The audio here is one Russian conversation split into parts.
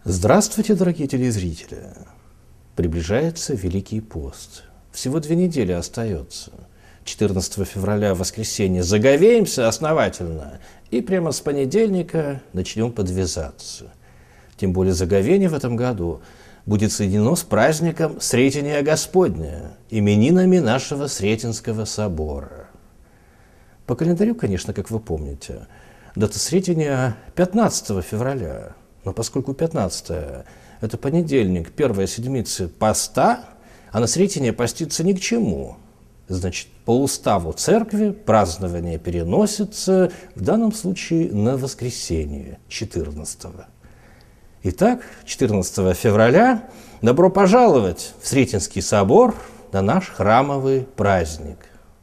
Здравствуйте, дорогие телезрители! Приближается Великий пост. Всего 2 недели остается. 14 февраля, воскресенье, заговеемся основательно и прямо с понедельника начнем подвязаться. Тем более заговение в этом году будет соединено с праздником Сретения Господня, именинами нашего Сретенского собора. По календарю, конечно, как вы помните, дата Сретения 15 февраля. Но поскольку 15-е – это понедельник, первая седмица поста, а на Сретение поститься ни к чему. Значит, по уставу церкви празднование переносится, в данном случае, на воскресенье, 14-го. Итак, 14 февраля добро пожаловать в Сретенский собор на наш храмовый праздник.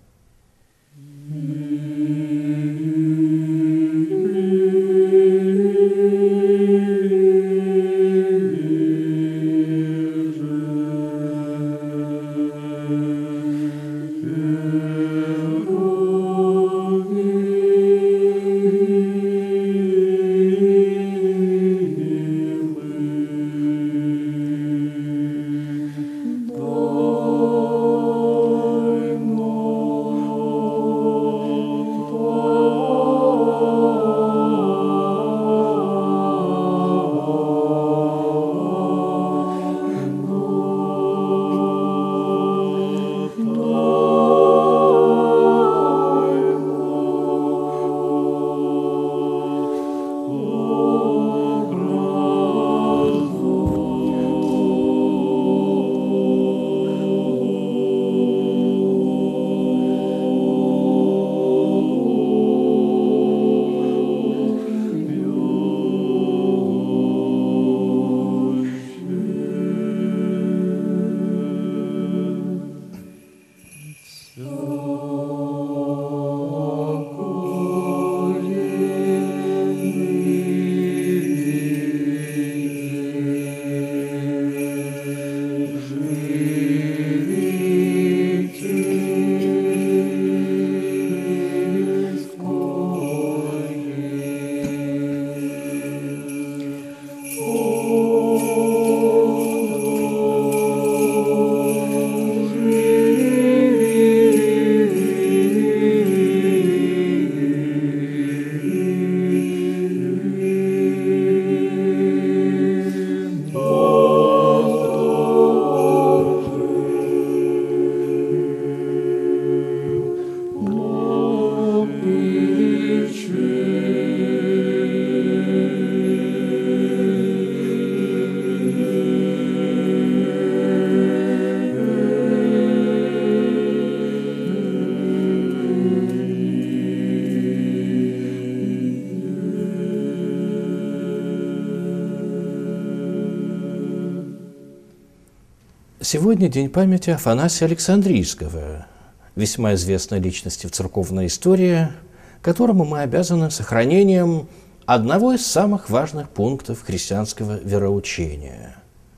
Сегодня день памяти Афанасия Александрийского, весьма известной личности в церковной истории, которому мы обязаны сохранением одного из самых важных пунктов христианского вероучения.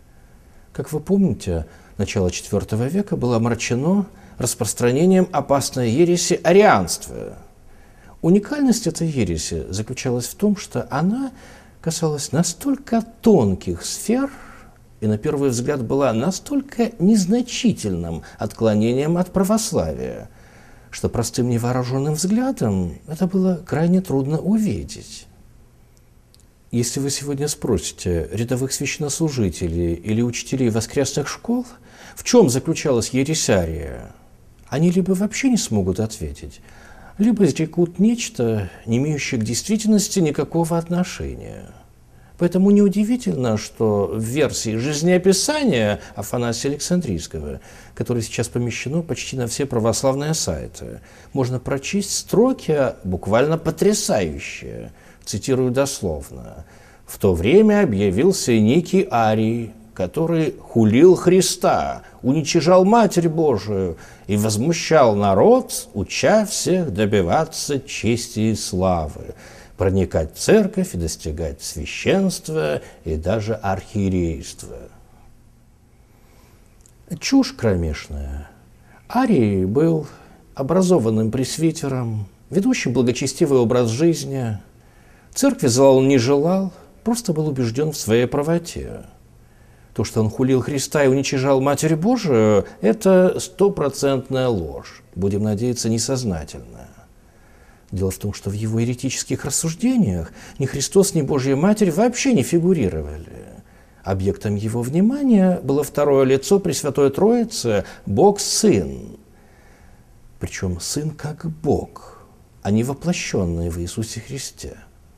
Как вы помните, начало IV века было омрачено распространением опасной ереси арианства. Уникальность этой ереси заключалась в том, что она касалась настолько тонких сфер и, на первый взгляд, была настолько незначительным отклонением от православия, что простым невооруженным взглядом это было крайне трудно увидеть. Если вы сегодня спросите рядовых священнослужителей или учителей воскресных школ, в чем заключалась ересария, они либо вообще не смогут ответить, либо изрекут нечто, не имеющее к действительности никакого отношения. Поэтому неудивительно, что в версии жизнеописания Афанасия Александрийского, которое сейчас помещено почти на все православные сайты, можно прочесть строки буквально потрясающие. Цитирую дословно. «В то время объявился некий Арий, который хулил Христа, уничижал Матерь Божию и возмущал народ, уча всех добиваться чести и славы, проникать в церковь и достигать священства и даже архиерейства». Чушь кромешная. Арий был образованным пресвитером, ведущим благочестивый образ жизни, церкви зла он не желал, просто был убежден в своей правоте. То, что он хулил Христа и уничижал Матерь Божию, это стопроцентная ложь, будем надеяться, несознательная. Дело в том, что в его еретических рассуждениях ни Христос, ни Божья Матерь вообще не фигурировали. Объектом его внимания было второе лицо Пресвятой Троицы – Бог-Сын. Причем Сын как Бог, а не воплощенный в Иисусе Христе.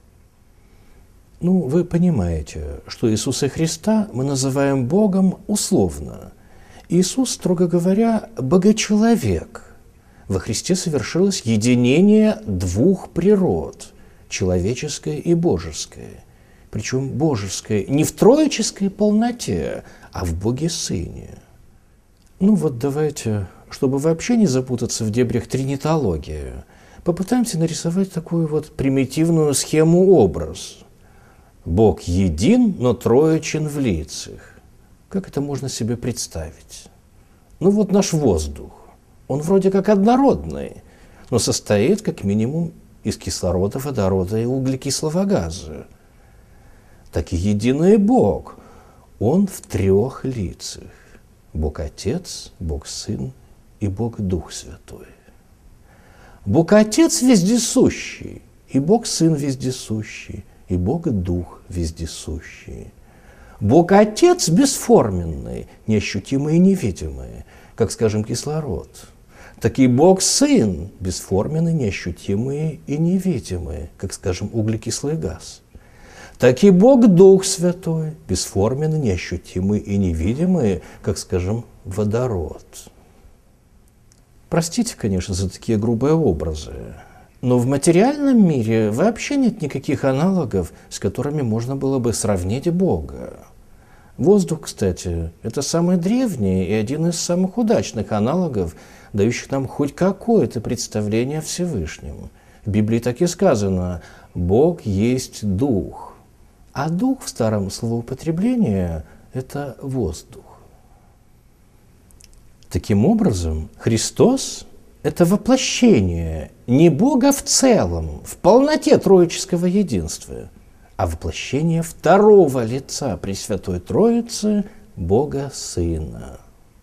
Вы понимаете, что Иисуса Христа мы называем Богом условно. Иисус, строго говоря, богочеловек. Во Христе совершилось единение двух природ – человеческой и божеской. Причем божеской не в троической полноте, а в Боге-Сыне. Давайте, чтобы вообще не запутаться в дебрях тринитологии, попытаемся нарисовать такую примитивную схему-образ. Бог един, но троечен в лицах. Как это можно себе представить? Наш воздух. Он вроде как однородный, но состоит как минимум из кислорода, водорода и углекислого газа. Так и единый Бог. Он в трех лицах. Бог Отец, Бог Сын и Бог Дух Святой. Бог Отец вездесущий, и Бог Сын вездесущий, и Бог Дух вездесущий. Бог Отец бесформенный, неощутимый и невидимый, как, скажем, кислород. Так и Бог Сын бесформенный, неощутимый и невидимый, как, скажем, углекислый газ. Так и Бог Дух Святой бесформенный, неощутимый и невидимый, как, скажем, водород. Простите, конечно, за такие грубые образы, но в материальном мире вообще нет никаких аналогов, с которыми можно было бы сравнить Бога. Воздух, кстати, это самый древний и один из самых удачных аналогов, дающих нам хоть какое-то представление о Всевышнем. В Библии так и сказано: «Бог есть Дух». А Дух в старом словоупотреблении – это воздух. Таким образом, Христос – это воплощение не Бога в целом, в полноте троического единства, а воплощение второго лица Пресвятой Троицы – Бога Сына.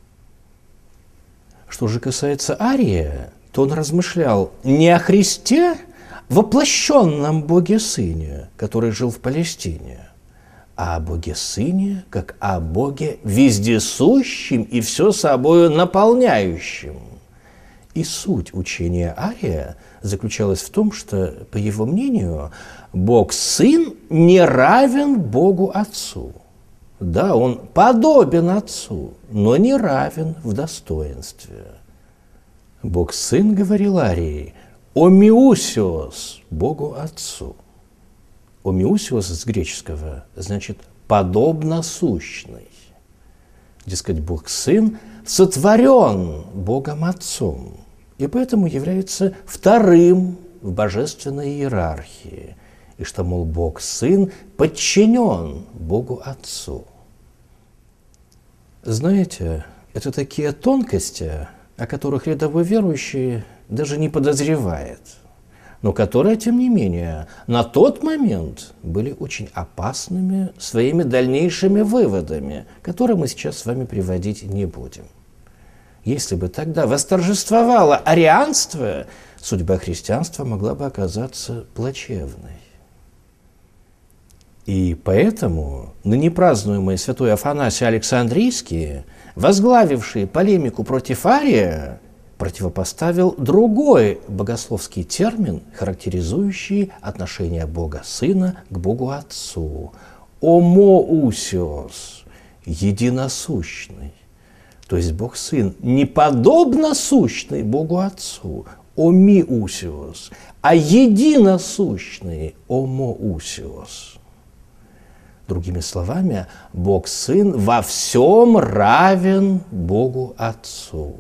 Что же касается Ария, то он размышлял не о Христе, воплощенном Боге Сыне, который жил в Палестине, а о Боге Сыне, как о Боге вездесущем и все собою наполняющем. И суть учения Ария заключалась в том, что, по его мнению, Бог Сын не равен Богу Отцу. Да, он подобен Отцу, но не равен в достоинстве. Бог Сын, говорил Арий, «Омиусиос» – Богу Отцу. «Омиусиос» с греческого значит «подобно сущный». Дескать, Бог Сын сотворен Богом Отцом, и поэтому является вторым в божественной иерархии, и что, мол, Бог Сын подчинен Богу Отцу. Знаете, это такие тонкости, о которых рядовой верующий даже не подозревает, но которые, тем не менее, на тот момент были очень опасными своими дальнейшими выводами, которые мы сейчас с вами приводить не будем. Если бы тогда восторжествовало арианство, судьба христианства могла бы оказаться плачевной. И поэтому ныне празднуемый святой Афанасий Александрийский, возглавивший полемику против Ария, противопоставил другой богословский термин, характеризующий отношение Бога Сына к Богу Отцу – «омоусиос» – «единосущный». То есть Бог Сын не подобно сущный Богу Отцу – «омиусиос», а единосущный – «омоусиос». Другими словами, Бог Сын во всем равен Богу Отцу.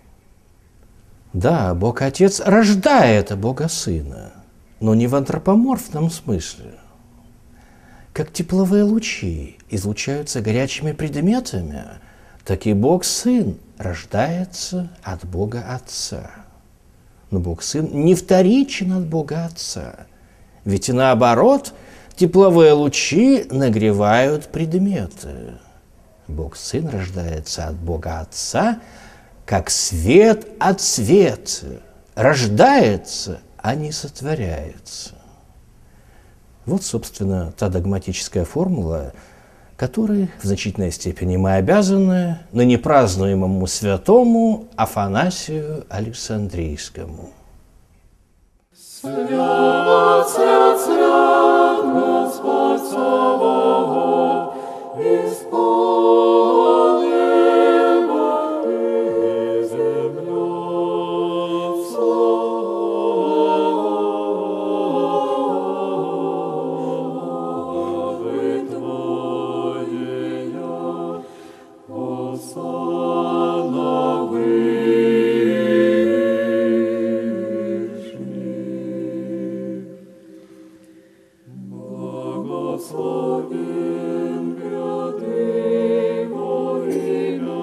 Да, Бог Отец рождает Бога Сына, но не в антропоморфном смысле. Как тепловые лучи излучаются горячими предметами, так и Бог Сын рождается от Бога Отца. Но Бог Сын не вторичен от Бога Отца. Ведь и наоборот, Тепловые лучи нагревают предметы. Бог-Сын рождается от Бога Отца, как свет от света. Рождается, а не сотворяется. Вот, собственно, та догматическая формула, которой в значительной степени мы обязаны ныне празднуемому святому Афанасию Александрийскому. Свят, свят, свят, Господь Саваоф, исполнил неба и землю славы Твоя, осанна вышних. Благословен гряды во имя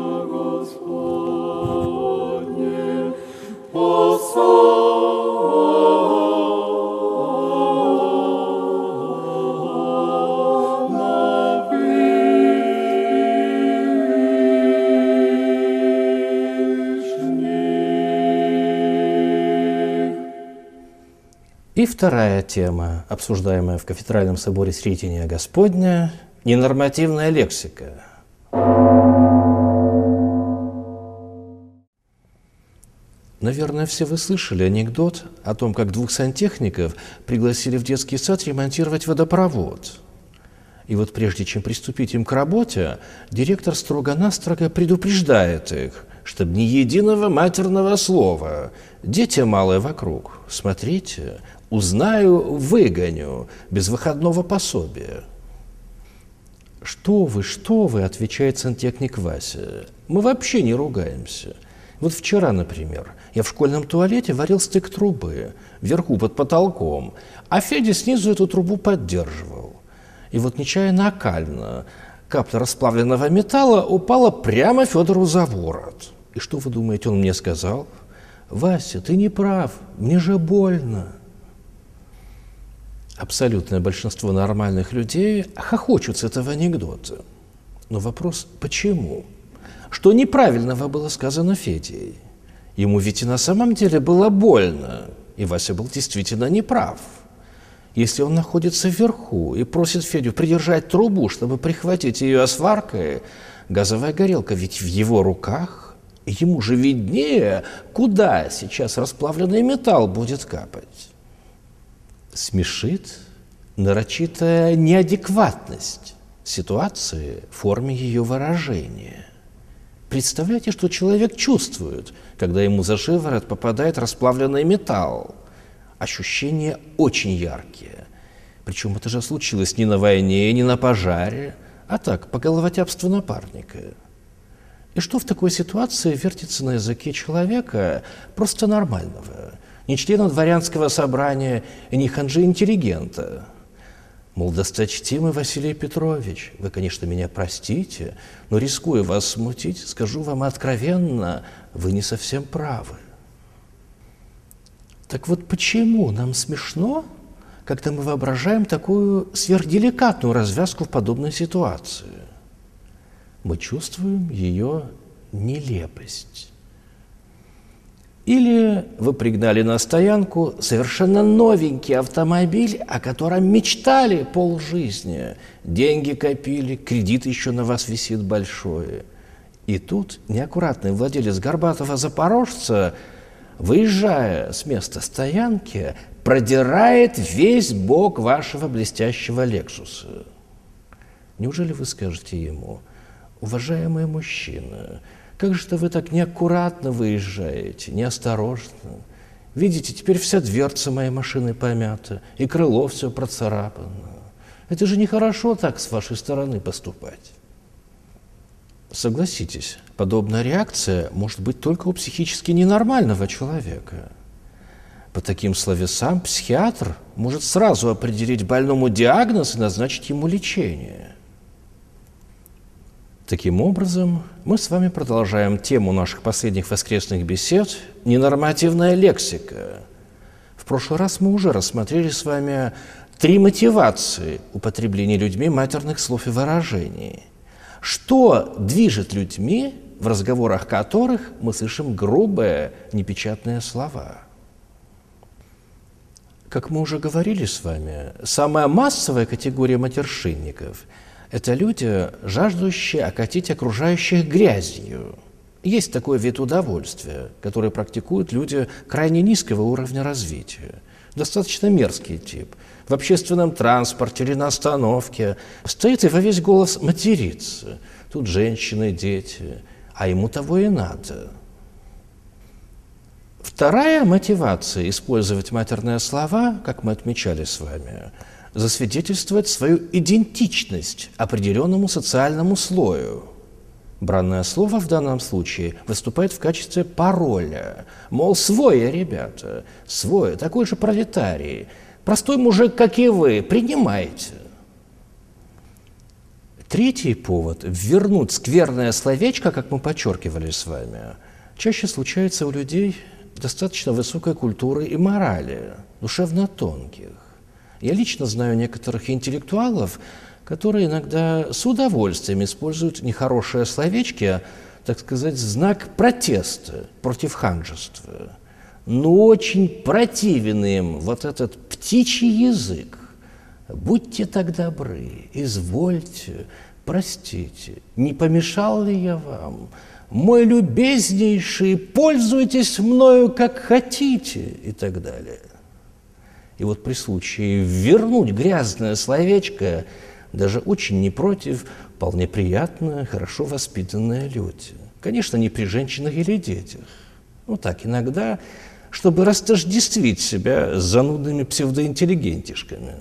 Господне, осанна вышних. И вторая тема, обсуждаемая в Кафедральном соборе Сретения Господня – ненормативная лексика. Наверное, все вы слышали анекдот о том, как двух сантехников пригласили в детский сад ремонтировать водопровод. И вот прежде чем приступить им к работе, директор строго-настрого предупреждает их, чтобы ни единого матерного слова. Дети малые вокруг, смотрите, узнаю, выгоню, без выходного пособия. Что вы, – отвечает сантехник Вася, мы вообще не ругаемся. Вот вчера, например, я в школьном туалете варил стык трубы, вверху под потолком, а Федя снизу эту трубу поддерживал. И вот нечаянно окально капля расплавленного металла упала прямо Федору за ворот. И что вы думаете, он мне сказал? «Вася, ты не прав, мне же больно». Абсолютное большинство нормальных людей хохочут с этого анекдота. Но вопрос – почему? Что неправильного было сказано Федей? Ему ведь и на самом деле было больно, и Вася был действительно неправ. Если он находится вверху и просит Федю придержать трубу, чтобы прихватить ее сваркой, газовая горелка ведь в его руках, и ему же виднее, куда сейчас расплавленный металл будет капать. Смешит нарочитая неадекватность ситуации в форме ее выражения. Представляете, что человек чувствует, когда ему за шиворот попадает расплавленный металл. Ощущения очень яркие. Причем это же случилось не на войне, не на пожаре, а так, по головотяпству напарника. И что в такой ситуации вертится на языке человека просто нормального, не члена дворянского собрания и не ханжи-интеллигента? Мол, досточтимый Василий Петрович, вы, конечно, меня простите, но, рискуя вас смутить, скажу вам откровенно, вы не совсем правы. Так вот, почему нам смешно, когда мы воображаем такую сверхделикатную развязку в подобной ситуации? Мы чувствуем ее нелепость. Или вы пригнали на стоянку совершенно новенький автомобиль, о котором мечтали полжизни. Деньги копили, кредит еще на вас висит большой. И тут неаккуратный владелец горбатого запорожца, выезжая с места стоянки, продирает весь бок вашего блестящего «Лексуса». Неужели вы скажете ему: уважаемый мужчина, как же-то вы так неаккуратно выезжаете, неосторожно. Видите, теперь вся дверца моей машины помята, и крыло все процарапано. Это же нехорошо так с вашей стороны поступать. Согласитесь, подобная реакция может быть только у психически ненормального человека. По таким словесам психиатр может сразу определить больному диагноз и назначить ему лечение. Таким образом, мы с вами продолжаем тему наших последних воскресных бесед «Ненормативная лексика». В прошлый раз мы уже рассмотрели с вами 3 мотивации употребления людьми матерных слов и выражений. Что движет людьми, в разговорах которых мы слышим грубые, непечатные слова? Как мы уже говорили с вами, самая массовая категория матершинников – это люди, жаждущие окатить окружающих грязью. Есть такой вид удовольствия, который практикуют люди крайне низкого уровня развития. Достаточно мерзкий тип. В общественном транспорте или на остановке стоит и во весь голос матерится. Тут женщины, дети, а ему того и надо. Вторая мотивация использовать матерные слова, как мы отмечали с вами, засвидетельствовать свою идентичность определенному социальному слою. Бранное слово в данном случае выступает в качестве пароля. Мол, свой я, ребята, свой, такой же пролетарий, простой мужик, как и вы, принимайте. Третий повод – вернуть скверное словечко, как мы подчеркивали с вами, чаще случается у людей достаточно высокой культуры и морали, душевно тонких. Я лично знаю некоторых интеллектуалов, которые иногда с удовольствием используют нехорошие словечки, так сказать, в знак протеста против ханжества. Но очень противен им вот этот птичий язык. Будьте так добры, извольте, простите, не помешал ли я вам? Мой любезнейший, пользуйтесь мною как хотите, и так далее. И вот при случае вернуть грязное словечко даже очень не против, вполне приятно, хорошо воспитанные люди. Конечно, не при женщинах или детях. Ну так, иногда, чтобы растождествить себя с занудными псевдоинтеллигентишками.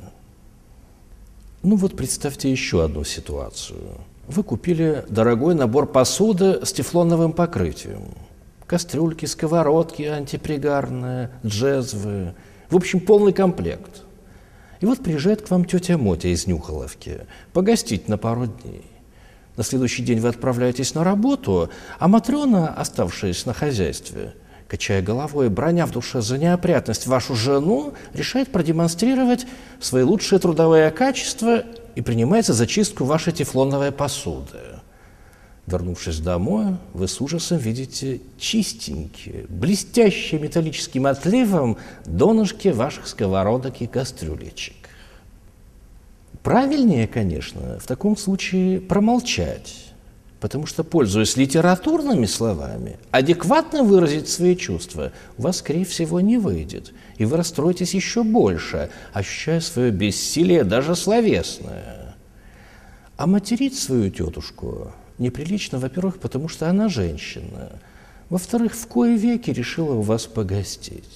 Ну вот представьте еще одну ситуацию. Вы купили дорогой набор посуды с тефлоновым покрытием. Кастрюльки, сковородки антипригарные, джезвы. В общем, полный комплект. И вот приезжает к вам тетя Мотя из Нюхоловки погостить на пару дней. На следующий день вы отправляетесь на работу, а Матрена, оставшаяся на хозяйстве, качая головой, браня в душе за неопрятность вашу жену, решает продемонстрировать свои лучшие трудовые качества и принимается за чистку вашей тефлоновой посуды. Вернувшись домой, вы с ужасом видите чистенькие, блестящие металлическим отливом донышки ваших сковородок и кастрюлечек. Правильнее, конечно, в таком случае промолчать, потому что, пользуясь литературными словами, адекватно выразить свои чувства у вас, скорее всего, не выйдет, и вы расстроитесь еще больше, ощущая свое бессилие, даже словесное. А материть свою тетушку неприлично, во-первых, потому что она женщина, во-вторых, в кои веки решила у вас погостить.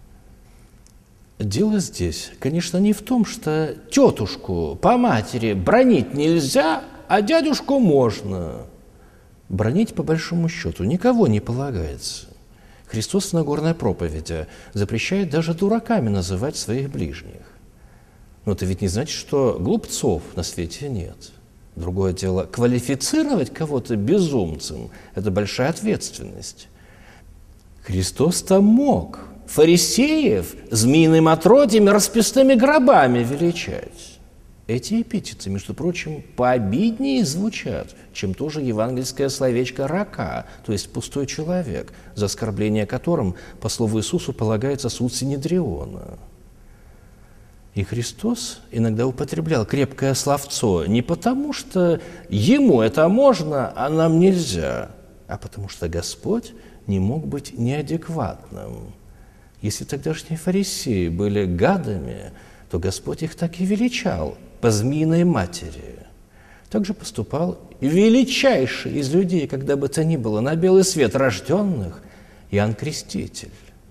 Дело здесь, конечно, не в том, что тетушку по матери бранить нельзя, а дядюшку можно. Бранить, по большому счету, никого не полагается. Христос в Нагорной проповеди запрещает даже дураками называть своих ближних. Но это ведь не значит, что глупцов на свете нет. Другое дело, квалифицировать кого-то безумцем – это большая ответственность. Христос-то мог фарисеев змеиным отродьем и расписными гробами величать. Эти эпитеты, между прочим, пообиднее звучат, чем тоже евангельское словечко «рака», то есть «пустой человек», за оскорбление которым, по слову Иисусу, полагается суд Синедриона. И Христос иногда употреблял крепкое словцо не потому, что ему это можно, а нам нельзя, а потому что Господь не мог быть неадекватным. Если тогдашние фарисеи были гадами, то Господь их так и величал по змеиной матери. Так же поступал и величайший из людей, когда бы то ни было, на белый свет рожденных, Иоанн Креститель.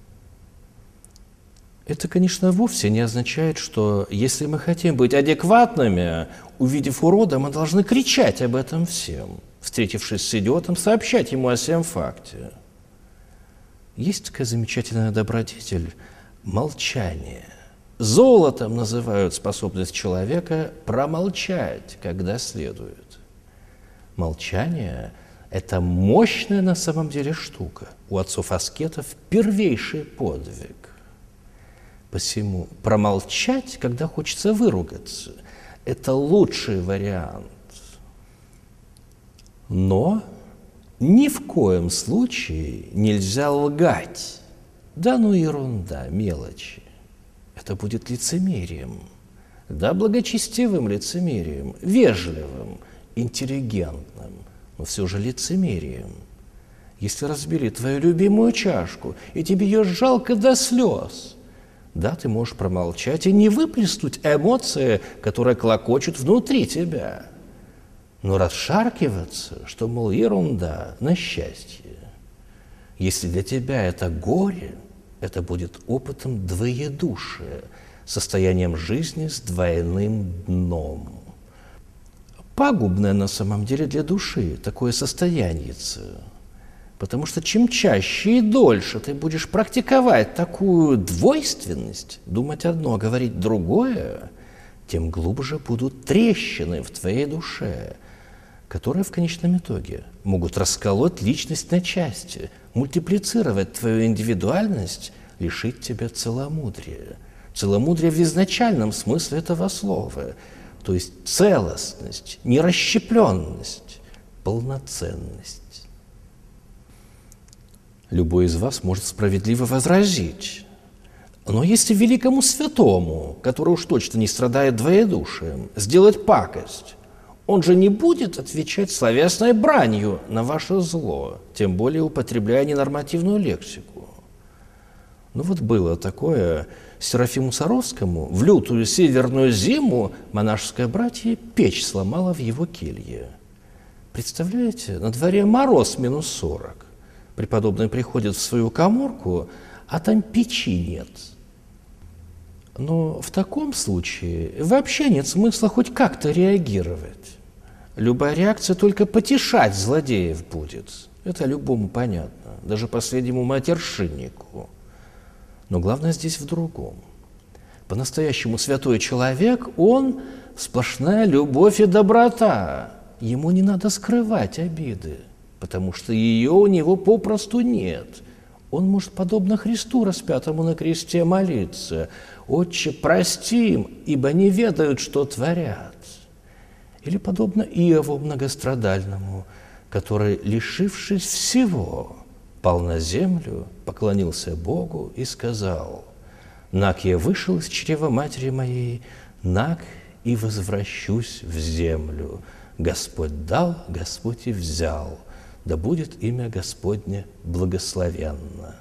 Это, конечно, вовсе не означает, что если мы хотим быть адекватными, увидев урода, мы должны кричать об этом всем, встретившись с идиотом, сообщать ему о сем факте. Есть такая замечательная добродетель – молчание. Золотом называют способность человека промолчать, когда следует. Молчание – это мощная на самом деле штука. У отцов-аскетов первейший подвиг. Посему промолчать, когда хочется выругаться, это лучший вариант. Но ни в коем случае нельзя лгать. Да ну ерунда, мелочи. Это будет лицемерием. Да, благочестивым лицемерием, вежливым, интеллигентным, но все же лицемерием. Если разбили твою любимую чашку, и тебе ее жалко до слез, да, ты можешь промолчать и не выплеснуть эмоции, которые клокочут внутри тебя. Но расшаркиваться, что, мол, ерунда, на счастье. Если для тебя это горе, это будет опытом двоедушия, состоянием жизни с двойным дном. Пагубное на самом деле для души такое состояние. Потому что чем чаще и дольше ты будешь практиковать такую двойственность, думать одно, говорить другое, тем глубже будут трещины в твоей душе, которые в конечном итоге могут расколоть личность на части, мультиплицировать твою индивидуальность, лишить тебя целомудрия. Целомудрие в изначальном смысле этого слова, то есть целостность, нерасщепленность, полноценность. Любой из вас может справедливо возразить: но если великому святому, который уж точно не страдает двоедушием, сделать пакость, он же не будет отвечать словесной бранью на ваше зло, тем более употребляя ненормативную лексику. Ну вот было такое: Серафиму Саровскому в лютую северную зиму монашеское братье печь сломало в его келье. Представляете, на дворе мороз -40. Преподобный приходит в свою каморку, а там печи нет. Но в таком случае вообще нет смысла хоть как-то реагировать. Любая реакция только потешать злодеев будет. Это любому понятно, даже последнему матершиннику. Но главное здесь в другом. По-настоящему святой человек, он сплошная любовь и доброта. Ему не надо скрывать обиды, потому что ее у него попросту нет. Он может, подобно Христу, распятому на кресте, молиться: «Отче, прости им, ибо не ведают, что творят». Или подобно Иову многострадальному, который, лишившись всего, пал на землю, поклонился Богу и сказал: «Нак я вышел из чрева матери моей, нак и возвращусь в землю. Господь дал, Господь и взял. Да будет имя Господне благословенно».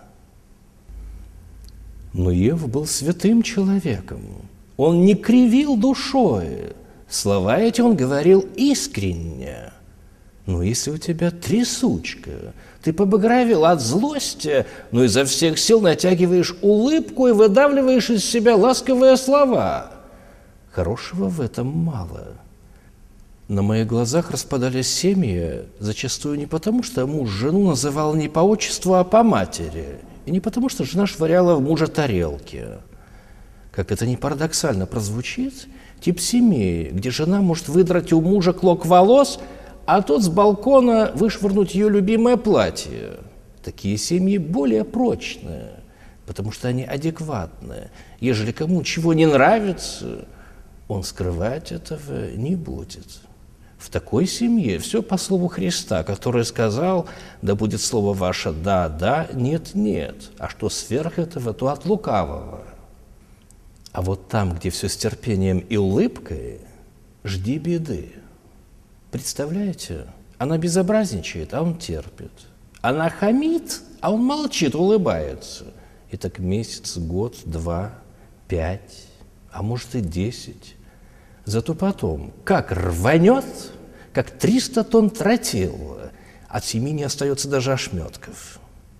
Но Иов был святым человеком. Он не кривил душой. Слова эти он говорил искренне. Но если у тебя трясучка, ты побагровел от злости, но изо всех сил натягиваешь улыбку и выдавливаешь из себя ласковые слова, хорошего в этом мало. На моих глазах распадались семьи, зачастую не потому, что муж жену называл не по отчеству, а по матери, и не потому, что жена швыряла в мужа тарелки. Как это ни парадоксально прозвучит, тип семьи, где жена может выдрать у мужа клок волос, а тот с балкона вышвырнуть ее любимое платье. Такие семьи более прочные, потому что они адекватные. Ежели кому чего не нравится, он скрывать этого не будет. В такой семье все по слову Христа, который сказал: «Да будет слово ваше да, да, нет, нет, а что сверх этого, то от лукавого». А вот там, где все с терпением и улыбкой, жди беды. Представляете? Она безобразничает, а он терпит. Она хамит, а он молчит, улыбается. И так месяц, год, 2, 5, а может и 10. Зато потом, как рванет, как 300 тонн тротила, от семьи не остается даже ошметков.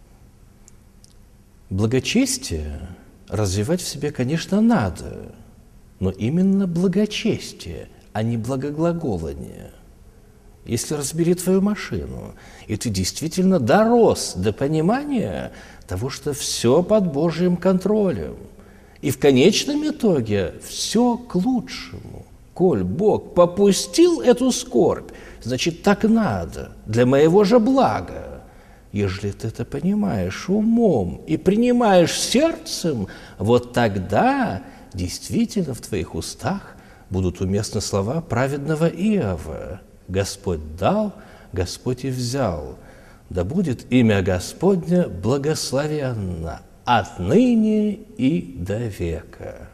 Благочестие развивать в себе, конечно, надо, но именно благочестие, а не благоглаголание. Если разбери твою машину, и ты действительно дорос до понимания того, что все под Божьим контролем, и в конечном итоге все к лучшему. Коль Бог попустил эту скорбь, значит, так надо, для моего же блага. Ежели ты это понимаешь умом и принимаешь сердцем, вот тогда действительно в твоих устах будут уместны слова праведного Иова: «Господь дал, Господь и взял, да будет имя Господне благословенно отныне и до века».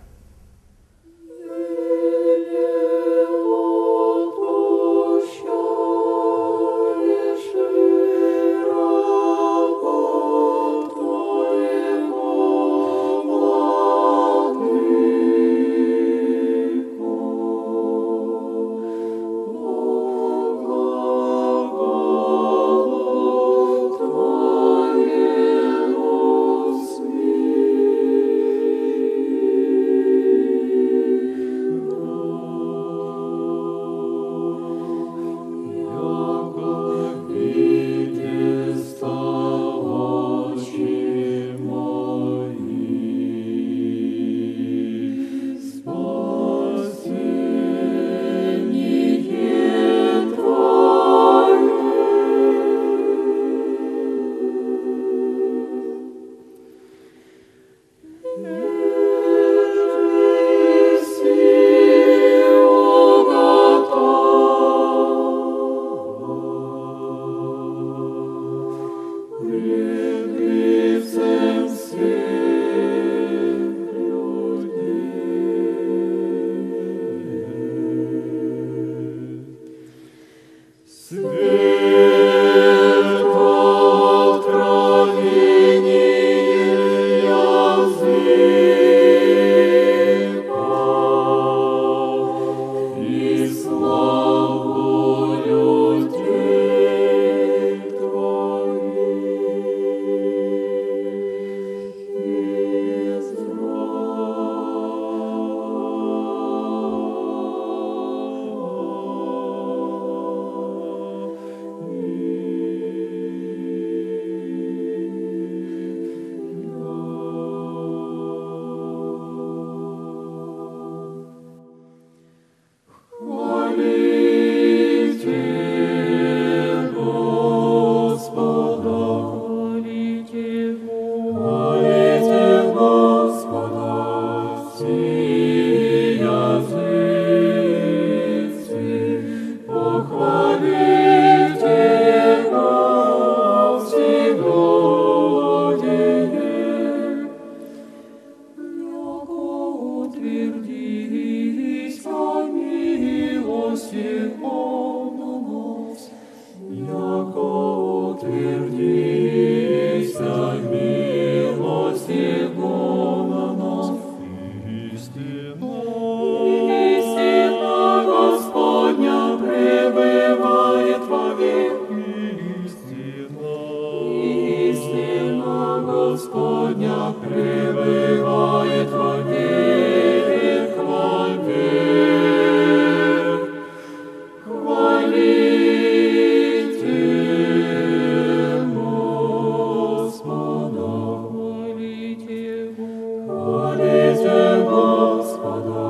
Господня пребывает вовек, вовек. Хвалите Господа, хвалите Господа,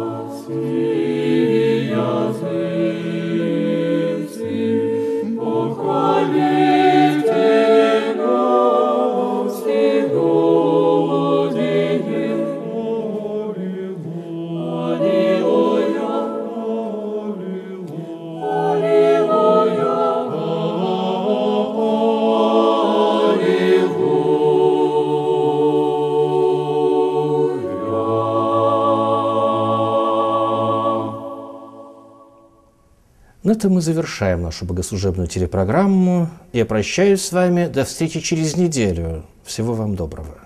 все языцы, похвалите Его. На этом мы завершаем нашу богослужебную телепрограмму. Я прощаюсь с вами. До встречи через неделю. Всего вам доброго.